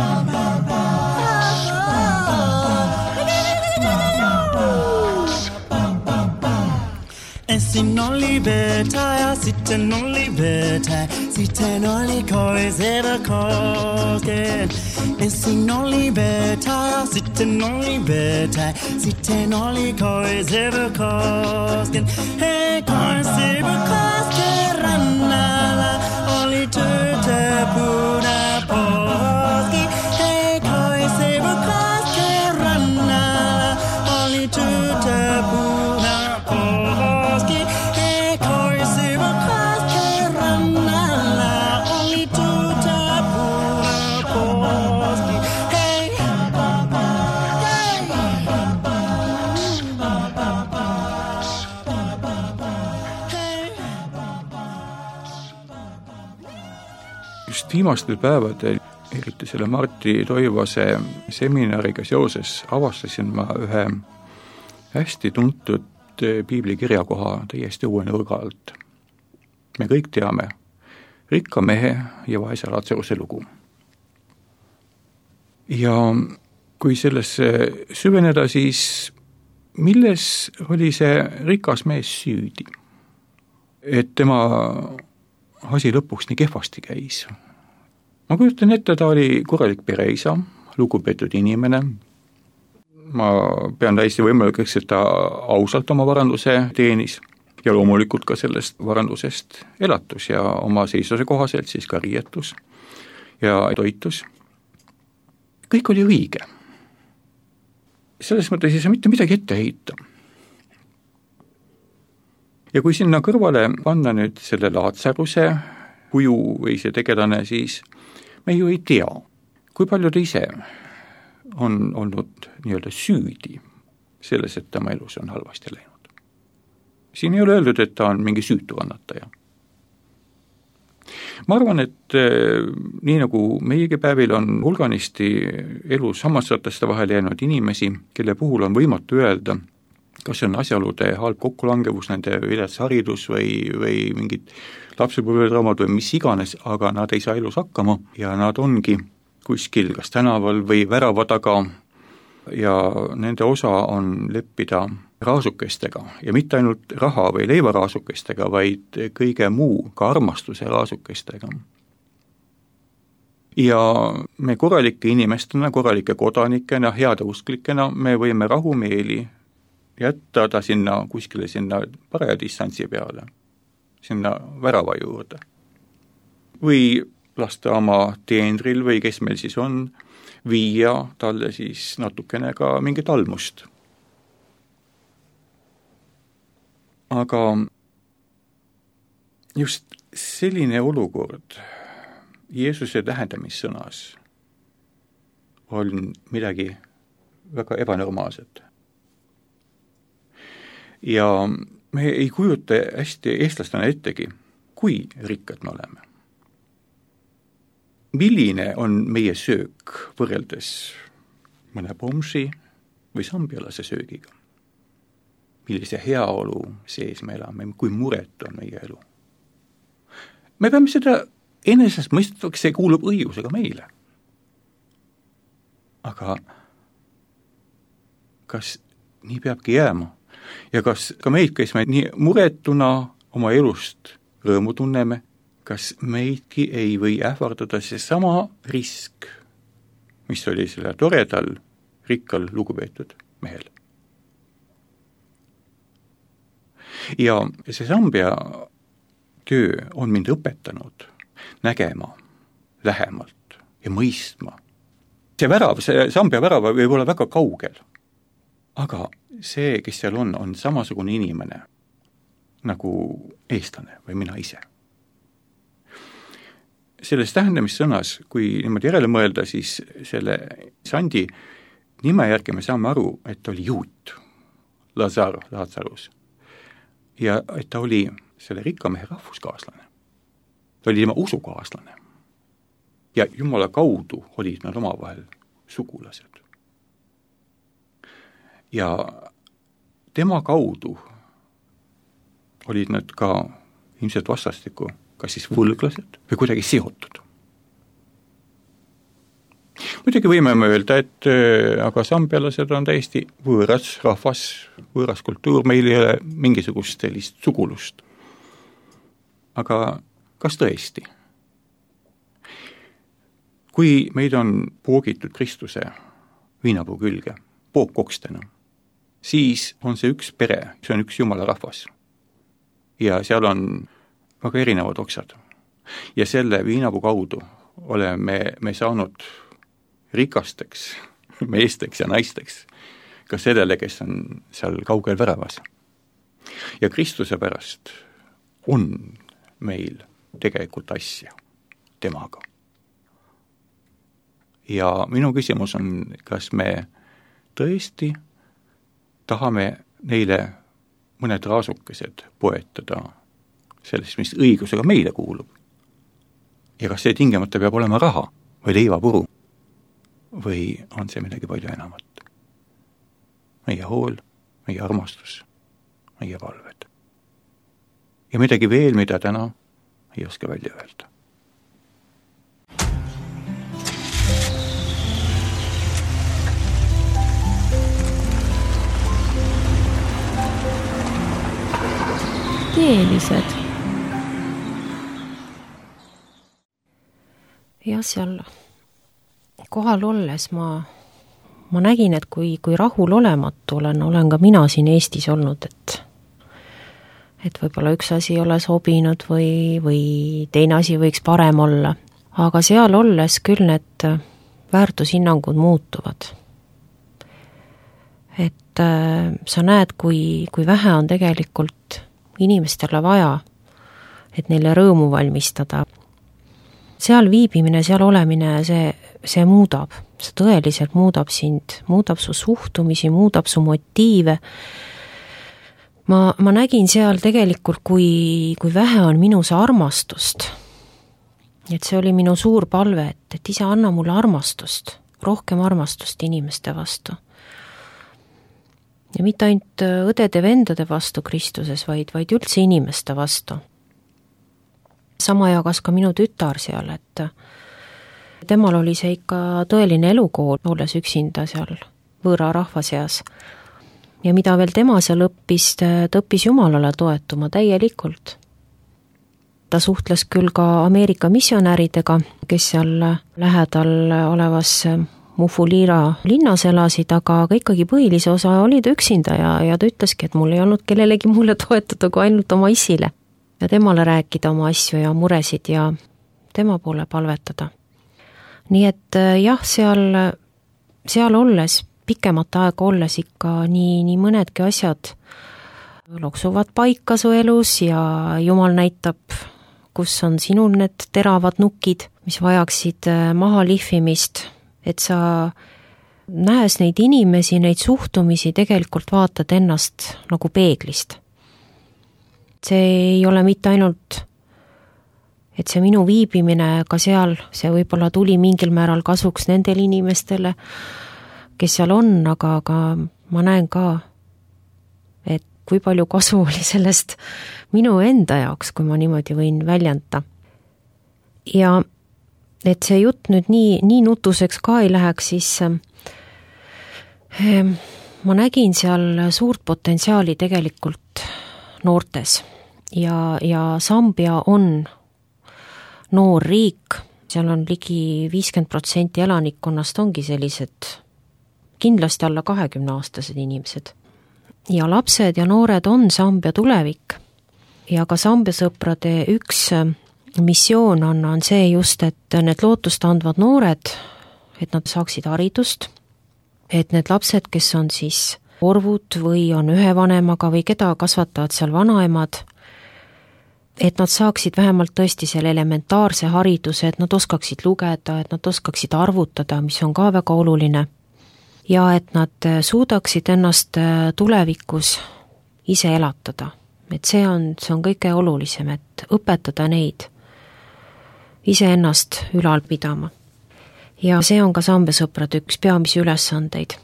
Ensin oli vetä ja sitten oli vetä, sitten oli koiseva kosken. Ensin oli vetä ja sitten oli vetä, sitten oli koiseva kosken. Hei, koiseva kosken rannalla oli tyttö punaposki. Hei, koiseva kosken rannalla oli tyttö punaposki. Just viimastel päevadel, eriti selle Martti Toivase seminariga seoses, avastasin ma ühe hästi tuntud piiblikirjakoha täiesti uue nurga alt. Me kõik teame rikka mehe ja vaese Latsaruse lugu. Ja kui sellesse süveneda, siis milles oli see rikas mees süüdi? Et tema asi lõpuks nii kehvasti käis. Ma kujutan ette, ta oli korralik pereisa, lugupeetud inimene. Ma pean täiesti võimalikuks, et ta ausalt oma varanduse teenis ja loomulikult ka sellest varandusest elatus ja oma seisuse kohaselt siis ka riietus ja toitus. Kõik oli õige. Selles mõttes ei saa mitte midagi ette heita. Ja kui sinna kõrvale panna nüüd selle Laatsaruse kuju või see tegelane, siis me ju ei tea, kui palju ta ise on olnud nii-öelda süüdi selles, et tema elus on halvasti läinud. Siin ei ole öeldud, et ta on mingi süütu kannataja. Ma arvan, et nii nagu meiegi päevil on hulganisti elus hammasrataste vahel jäänud inimesi, kelle puhul on võimatu öelda, kas see on asjaolude halb kokkulangevus, nende vilets haridus või, või mingid lapsepõlvetraumad või mis iganes, aga nad ei saa elus hakkama ja nad ongi kuskil kas tänaval või värava taga ja nende osa on leppida raasukestega ja mitte ainult raha või leivaraasukestega, vaid kõige muu, ka armastuse raasukestega. Ja me korralike inimestena, korralike kodanikena, headeusklikena me võime rahumeeli jätta ta sinna kuskile sinna paraja distantsi peale, sinna värava juurde. Või lasta oma teenril või kes meil siis on, viia talle siis natukene ka mingit almust. Aga just selline olukord Jeesuse tähendamissõnas on midagi väga ebanormaalset. Ja me ei kujuta hästi eestlastena ettegi, kui rikkad me oleme. Milline on meie söök võrreldes mõne pomši või sambialase söögiga? Millise heaolu sees me elame, kui muretu on meie elu? Me peame seda enesest mõistetavaks, see kuulub õigusega meile. Aga kas nii peabki jääma? Ja kas ka meid, kes me nii muretuna oma elust rõõmu tunneme, kas meidki ei või ähvardada see sama risk, mis oli selle toredal, rikkal, lugupeetud mehel. Ja see sambia töö on mind õpetanud nägema lähemalt ja mõistma. See värav, see sambia värav võib olla väga kaugel, aga see, kes seal on, on samasugune inimene nagu eestlane või mina ise. Selles tähendamissõnas, kui niimoodi järele mõelda, siis selle sandi nime järgi me saame aru, et oli juut, Lazar, Lazarus, ja et ta oli selle rikka mehe rahvuskaaslane. Ta oli tema usukaaslane. Ja Jumala kaudu olid nad omavahel sugulased. Ja tema kaudu olid nad ka ilmselt vastastikku kas siis võlglased või kuidagi seotud. Muidugi võime me öelda, et aga sambialased on täiesti võõras rahvas, võõras kultuur, meil ei ole mingisugust sellist sugulust. Aga kas tõesti? Kui meid on poogitud Kristuse viinapuu külge, poogkokstena, siis on see üks pere, see on üks Jumala rahvas. Ja seal on väga erinevad oksad. Ja selle viinapuu kaudu oleme me saanud rikasteks, meesteks ja naisteks, ka sellele, kes on seal kaugel väravas. Ja Kristuse pärast on meil tegelikult asja temaga. Ja minu küsimus on, kas me tõesti tahame neile mõned raasukesed poetada sellest, mis õigusega meile kuulub. Ja kas see tingimata peab olema raha või leivapuru või on see midagi palju enamat? Meie hool, meie armastus, meie valved. Ja midagi veel, mida täna ei oska välja öelda. Teelised. Ja seal kohal olles ma, ma nägin, et kui, kui rahul olematu olen, olen ka mina siin Eestis olnud, et et võib-olla üks asi ei ole sobinud või, või teine asi võiks parem olla. Aga seal olles küll need väärtushinnangud muutuvad. Et äh, sa näed, kui, kui vähe on tegelikult inimestele vaja, et neile rõõmu valmistada. Seal viibimine, seal olemine, see, see muudab, see tõeliselt muudab sind, muudab su suhtumisi, muudab su motiive. Ma, ma nägin seal tegelikult, kui, kui vähe on minus armastust. Et see oli minu suur palve, et, et isa anna mulle armastust, rohkem armastust inimeste vastu. ja mitte ainult õdede-vendade vastu Kristuses, vaid, vaid üldse inimeste vastu. Sama jagas ka minu tütar seal, et temal oli see ikka tõeline elukool, olles üksinda seal võõra rahva seas. Ja mida veel tema seal õppis, ta õppis Jumalale toetuma täielikult. Ta suhtles küll ka Ameerika missionäridega, kes seal lähedal olevas Mufulira linnas elasid, aga, aga ikkagi põhilise osa oli ta üksinda ja, ja ta ütleski, et mul ei olnud kellelegi mulle toetada kui ainult oma isile. Ja temale rääkida oma asju ja muresid ja tema poole palvetada. Nii et jah, seal, seal olles, pikemat aega olles ikka nii, nii mõnedki asjad loksuvad paika su elus ja Jumal näitab, kus on sinul need teravad nukid, mis vajaksid maha lihvimist, et sa nähes neid inimesi, neid suhtumisi, tegelikult vaatad ennast nagu peeglist. See ei ole mitte ainult, et see minu viibimine ka seal, see võib-olla tuli mingil määral kasuks nendele inimestele, kes seal on, aga, aga ma näen ka, et kui palju kasu oli sellest minu enda jaoks, kui ma niimoodi võin väljendada. Ja et see jutt nüüd nii, nii nutuseks ka ei läheks, siis eh, ma nägin seal suurt potentsiaali tegelikult noortes ja, ja Sambia on noor riik, seal on ligi viiskümmend protsenti elanikkonnast ongi sellised kindlasti alla kahekümne aastased inimesed. Ja lapsed ja noored on Sambia tulevik ja ka Sambia sõprade üks missioon on, on see just, et need lootust andvad noored, et nad saaksid haridust, et need lapsed, kes on siis orvud või on ühe vanemaga või keda kasvatavad seal vanaemad, et nad saaksid vähemalt tõesti selle elementaarse hariduse, et nad oskaksid lugeda, et nad oskaksid arvutada, mis on ka väga oluline, ja et nad suudaksid ennast tulevikus ise elatada. Et see on, see on kõige olulisem, et õpetada neid iseennast ülal pidama. Ja see on ka Sambia sõprad üks peamisi ülesandeid.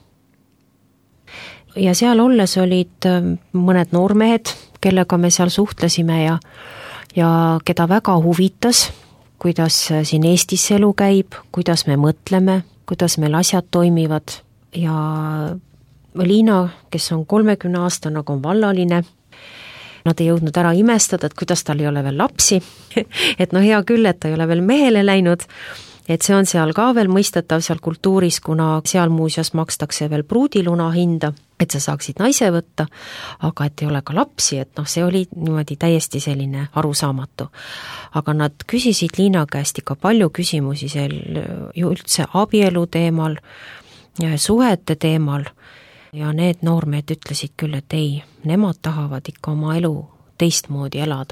Ja seal olles olid mõned noormehed, kellega me seal suhtlesime ja, ja keda väga huvitas, kuidas siin Eestis elu käib, kuidas me mõtleme, kuidas meil asjad toimivad. Ja Liina, kes on kolmekümne aastane, aga on vallaline, nad ei jõudnud ära imestada, et kuidas tal ei ole veel lapsi, et no hea küll, et ta ei ole veel mehele läinud, et see on seal ka veel mõistetav seal kultuuris, kuna seal muuseas makstakse veel pruudiluna hinda, et sa saaksid naise võtta, aga et ei ole ka lapsi, et noh, see oli niimoodi täiesti selline arusaamatu. Aga nad küsisid Liina käest ikka palju küsimusi seal üldse abielu teemal, suhete teemal, ja need noormehed ütlesid küll, et ei, nemad tahavad ikka oma elu teistmoodi elada.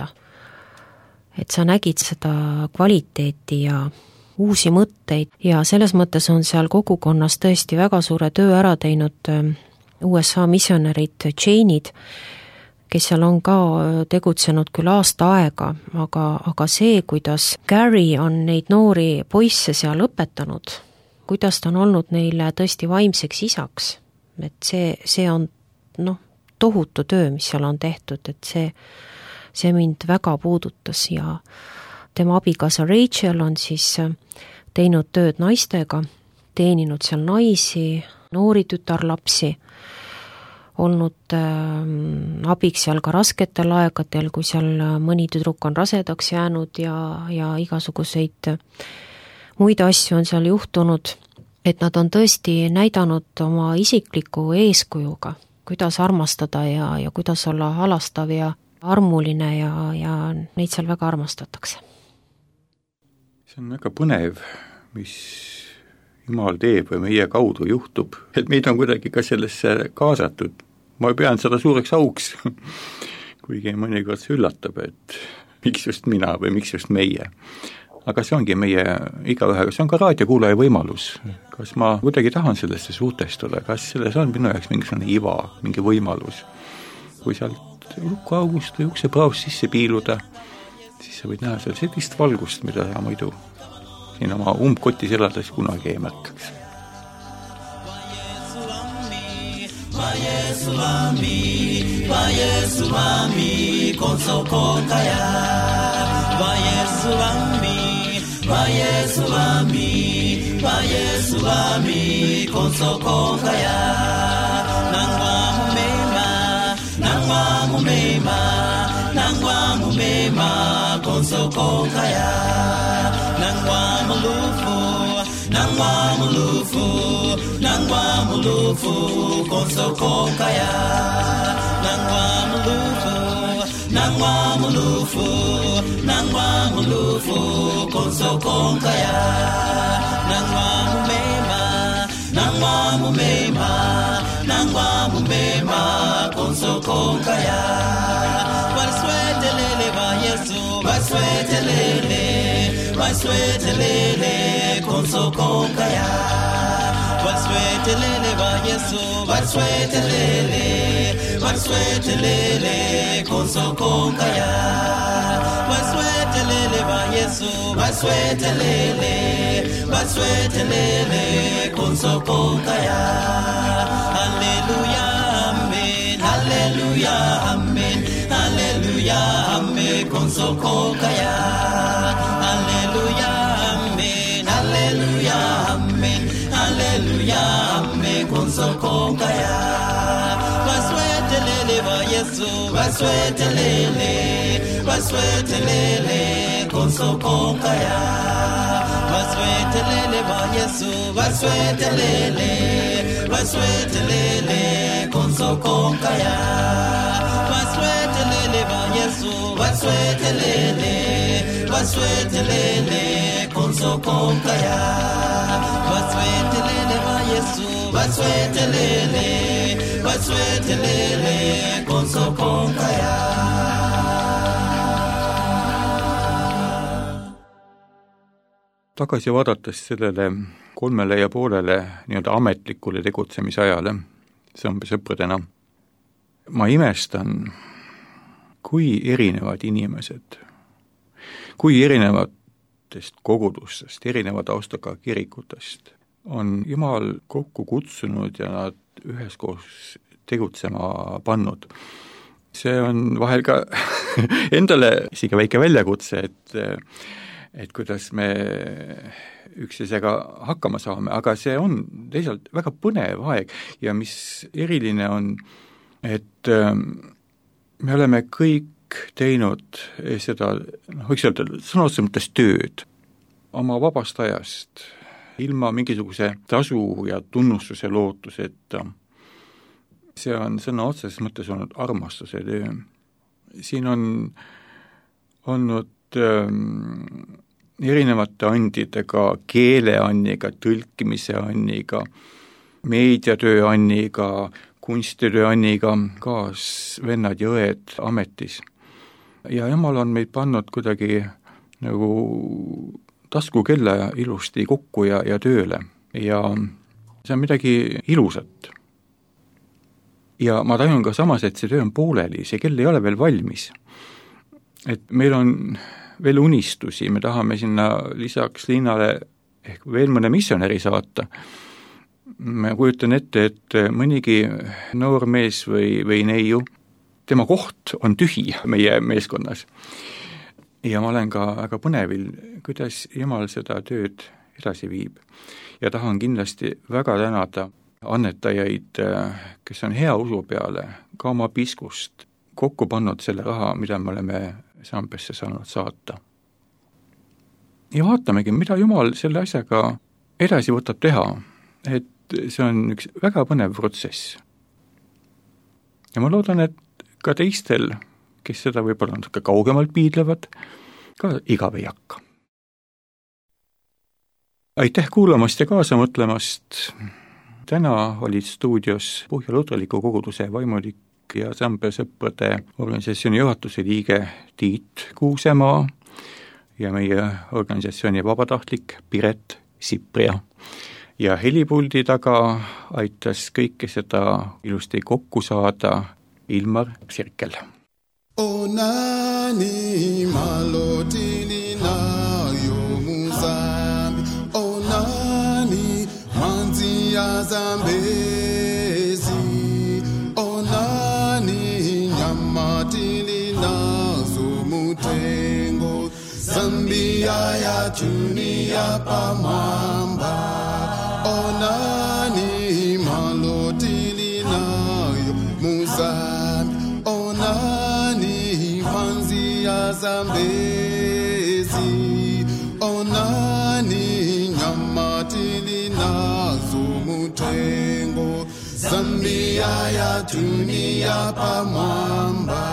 Et sa nägid seda kvaliteeti ja uusi mõtteid ja selles mõttes on seal kogukonnas tõesti väga suure töö ära teinud U S A missionärid Jane'id, kes seal on ka tegutsenud küll aasta aega, aga, aga see, kuidas Gary on neid noori poisse seal õpetanud, kuidas ta on olnud neile tõesti vaimseks isaks, et see, see on noh, tohutu töö, mis seal on tehtud, et see, see mind väga puudutas ja tema abikaasa Rachel on siis teinud tööd naistega, teeninud seal naisi, noori tütarlapsi, olnud äh, abiks seal ka rasketel aegadel, kui seal mõni tüdruk on rasedaks jäänud ja, ja igasuguseid muid asju on seal juhtunud, et nad on tõesti näidanud oma isikliku eeskujuga, kuidas armastada ja, ja kuidas olla halastav ja armuline ja, ja neid seal väga armastatakse. See on väga põnev, mis Jumal teeb või meie kaudu juhtub, et meid on kuidagi ka sellesse kaasatud. Ma pean seda suureks auks, kuigi mõnikord see üllatab, et miks just mina või miks just meie. Aga see ongi meie igaühega, see on ka raadiokuulaja võimalus. Kas ma kuidagi tahan sellesse suhtestuda, kas selles on minu jaoks mingisugune iva, mingi võimalus. Kui sealt lukkuaugust või uksepraust sisse piiluda, siis sa võid näha seal sellist valgust, mida sa muidu siin oma umbkotis elades kunagi ei märkaks. Yesu wami, wa Yesu wami, konsokokaya. Wa Yesu wami, wa Yesu wami, wa Yesu wami, konsokokaya. Nangwa mumema, nangwa mumema, nangwa mumema, konsokokaya. Nangwa mulufu, nangwa mulufu, nangwa mulufu, konsokokaya. Nangwa mulufu, nangwa mulufu, nangwa mulufu, konsokokaya. Nangwa mumema, nangwa mumema, nangwa mumema, konsokokaya. Baswetelele ba Yesu, baswetelele, baswetelele, konsokokaya. Baswetelele ba Yesu, baswetelele, baswetelele, konsokokaya. Baswetelele ba Yesu, baswetelele, baswetelele, konsokokaya. Hallelujah, amen, hallelujah, amen, hallelujah, amen, konsokokaya. Hallelujah, amen, hallelujah, amen, hallelujah, amen, konsokokaya. Baswetelele ba Yesu, baswetelele, baswetelele, konsokokaya. Baswetelele ba Yesu, baswetelele, baswetelele, konsokokaya. Baswetelele ba Yesu, baswetelele, baswetelele, konsokokaya. Baswetelele ba Yesu, baswetelele, baswetelele, konsokokaya. Tagasi vaadates sellele kolmele ja poolele nii-öelda ametlikule tegutsemisajale sambesõpradena, ma imestan, kui erinevad inimesed, kui erinevatest kogudustest, erineva taustaga kirikutest on Jumal kokku kutsunud ja nad üheskoos tegutsema pannud. See on vahel ka endale isegi väike väljakutse, et et kuidas me üksteisega hakkama saame, aga see on teisalt väga põnev aeg ja mis eriline on, et me oleme kõik teinud seda, noh, võiks öelda, sõnastuse mõttes tööd oma vabast ajast, ilma mingisuguse tasu ja tunnustuse lootuseta. See on sõna otseses mõttes olnud armastuse töö. Siin on olnud ähm, erinevate andidega, keeleanniga, tõlkimise anniga, meediatöö anniga, kunstitöö anniga, kaasvennad ja õed ametis. Ja Jumal on meid pannud kuidagi nagu tasku kella ilusti kokku ja, ja tööle. Ja see on midagi ilusat. Ja ma tajun ka samas, et see töö on pooleli, see kell ei ole veel valmis. Et meil on veel unistusi, me tahame sinna lisaks linnale ehk veel mõne missionäri saata. Ma kujutan ette, et mõnigi noor mees või, või neiu, tema koht on tühi meie meeskonnas. Ja ma olen ka väga põnevil, kuidas Jumal seda tööd edasi viib. Ja tahan kindlasti väga tänada annetajaid, kes on hea usu peale, ka oma piskust kokku pannud selle raha, mida me oleme Sambesse saanud saata. Ja vaatamegi, mida Jumal selle asjaga edasi võtab teha, et see on üks väga põnev protsess. Ja ma loodan, et ka teistel, kes seda võib-olla natuke kaugemalt piidlevad, ka igav ei hakka. Aitäh kuulamast ja kaasa mõtlemast. Täna olid stuudios Puhja Lutraliku koguduse vaimulik ja sambesõprade organisatsiooni juhatuse liige Tiit Kuusemaa ja meie organisatsiooni vabatahtlik Piret Sipria. Ja helipuldi taga aitas kõike seda ilusti kokku saada Ilmar Sirkel. Onani malotini nayo muzambi, onani manzi ya Zambezi. Zambia ya dunia pamwamba, onani malotili nayo Mozambi, onani manzi ya Zambezi, onani nyamatili nazo mutengo. Zambia ya dunia pamwamba,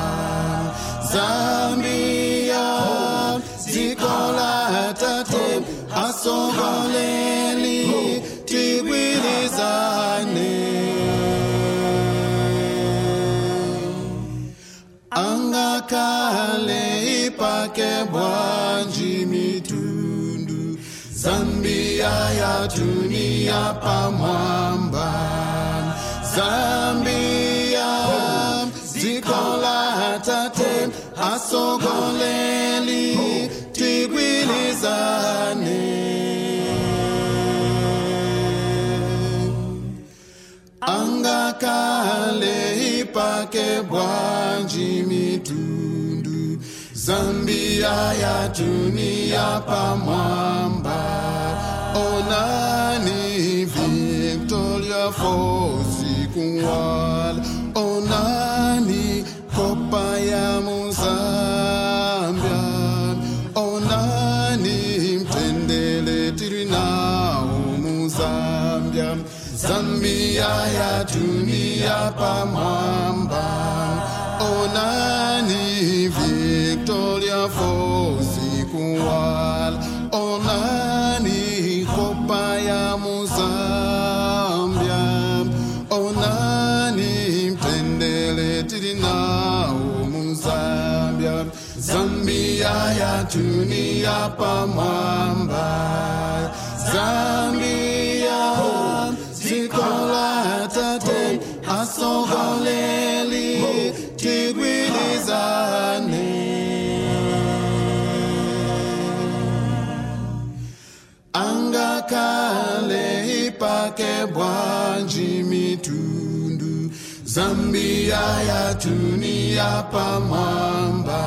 Zambia zikola tate asogoleli tigwilizane, angakale ipake bwanji mitundu. Zambia ya dunia pamwamba, Zambia zikola tate asogoleli tigwilizane, angakale ipake bwanji mitundu. Zambia ya dunia pamwamba, onani Victoria Fosi kuwala, onani kopa ya Mozambia, onani mtendele tirinao Mozambia. Zambia ya dunia pamwamba, onani Victoria Fosi kuwala, onani kopa ya Mozambia, onani mtendele tirinao Mozambia. Zambia ya dunia pamwamba, Zambia zikola tate asogoleli tigwilizane, angakale ipake bwanji mitundu. Zambia ya dunia pamwamba,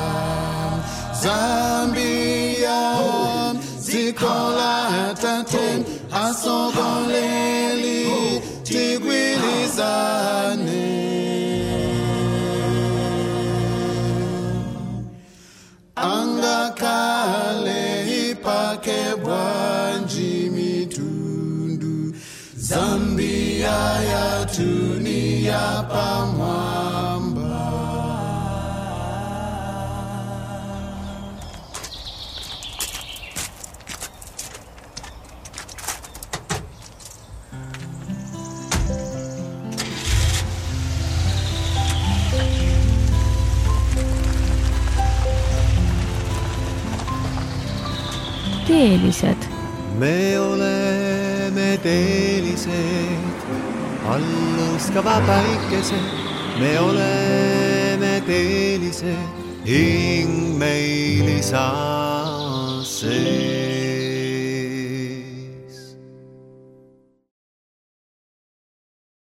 Zambia zikola tate asogoleli tigwilizane, angakale ipake bwanji mitundu. Zambia ya dunia pamwamba. Teelised. Me oleme teelised, allustava päikesed. Me oleme teelised, hing meil isasse.